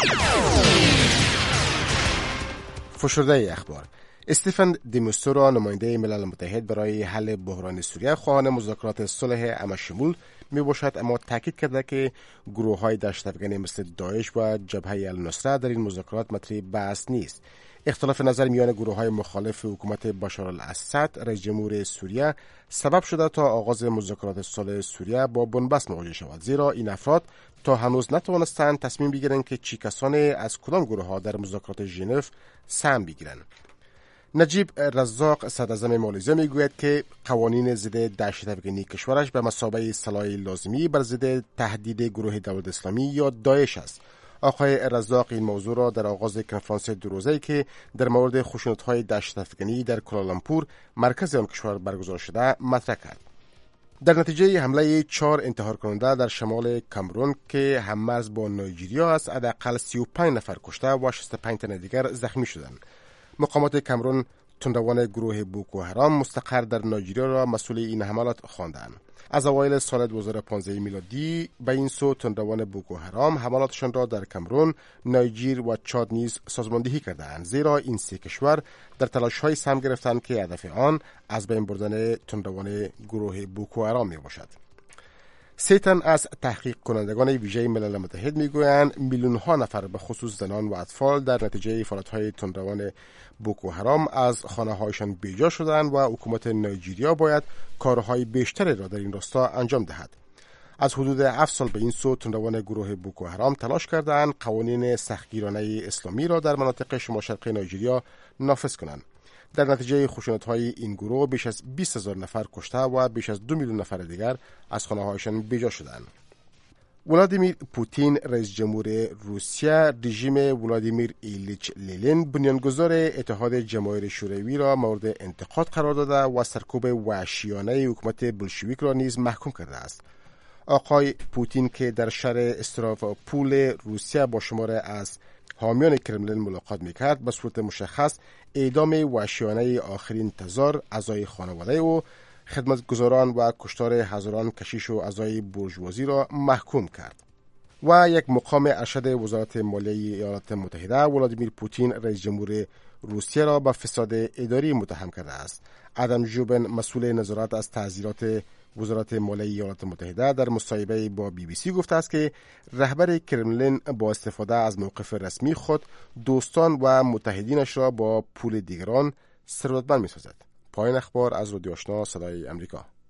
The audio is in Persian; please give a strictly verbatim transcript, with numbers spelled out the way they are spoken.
فشرده اخبار: استیفن دی میستورا، نماینده ملل متحد برای حل بحران سوریه، خواهان مذاکرات صلح همشمول می باشد، اما تاکید کرده که گروه های دهشت افکنی مثل داعش و جبهه النصره در این مذاکرات مطرح بحث نیست. اختلاف نظر میان گروه های مخالف حکومت بشار الاسد رئیس جمهور سوریه سبب شده تا آغاز مذاکرات صلح سوریه با بنبست مواجه شود، زیرا این افراد تا هنوز نتوانستند تصمیم بگیرند که چی کسانی از کدام گروه ها در مذاکرات ژنو سهم بگیرند. نجیب رزاق، صدراعظم مالزی، میگوید که قوانین ضد دهشت افکنی کشورش به مثابه سلاح لازمی بر ضد تهدید گروه دولت اسلامی یا داعش است. آقای رزاق این موضوع را در آغاز کنفرانس دو روزه‌ای که در مورد خشونت‌های دهشت افکنی در کوالالامپور، مرکز آن کشور برگزار شده، مطرح کرد. در نتیجه حمله چهار انتحار کننده در شمال کامرون که هممرز با نایجریا است، حداقل سی و پنج نفر کشته و شصت و پنج تن دیگر زخمی شدند. مقامات کامرون تندوان گروه بوکو حرام مستقر در نایجریا را مسئول این حملات خواندند. از اوایل سال دو هزار و پانزده میلادی به این سو تندوان بوکو حرام حملاتشان را در کامرون، نایجر و چاد نیز سازماندهی کردند، زیرا این سه کشور در تلاش‌های سهم گرفتند که هدف آن از بین بردن تندوان گروه بوکو حرام می باشد. سه تن از تحقیق کنندگان ویژه ملل متحد میگویند میلیون ها نفر به خصوص زنان و اطفال در نتیجه فعالیت‌های تندروان بوکو حرام از خانه‌هایشان بیجا شدند و حکومت نایجریا باید کارهای بیشتری را در این راستا انجام دهد. از حدود هفت سال به این سو تندروان گروه بوکو حرام تلاش کردند قوانین سختگیرانه اسلامی را در مناطق شمال شرقی نایجریا نافذ کنند. در نتیجه خشونت‌های این گروه بیش از بیست هزار نفر کشته و بیش از دو میلیون نفر دیگر از خانه‌هایشان بیجا شدند. ولادیمیر پوتین، رئیس جمهور روسیه، رژیم ولادیمیر ایلیچ لنین، بنیانگذار اتحاد جماهیر شوروی را مورد انتقاد قرار داده و سرکوب وحشیانه حکومت بلشویک را نیز محکوم کرده است. آقای پوتین که در شهر استراوپول روسیه با شمار از حامیان کرملین ملاقات میکرد، به صورت مشخص اعدام وحشیانه آخرین تزار اعضای خانواده او، خدمتگزاران و کشتار هزاران کشیش و اعضای بورژوازی را محکوم کرد. و یک مقام ارشد وزارت مالیه ایالات متحده ولادیمیر پوتین، رئیس جمهور روسیه، را به فساد اداری متهم کرده است. ادم ژوبن، مسئول نظارت از تعزیرات وزارت مالیه ایالات متحده، در مصاحبه با بی بی سی گفته است که رهبر کرملین با استفاده از موقف رسمی خود دوستان و متحدینش را با پول دیگران ثروتمند می‌سازد. پایان اخبار از رادیو آشنا صدای امریکا.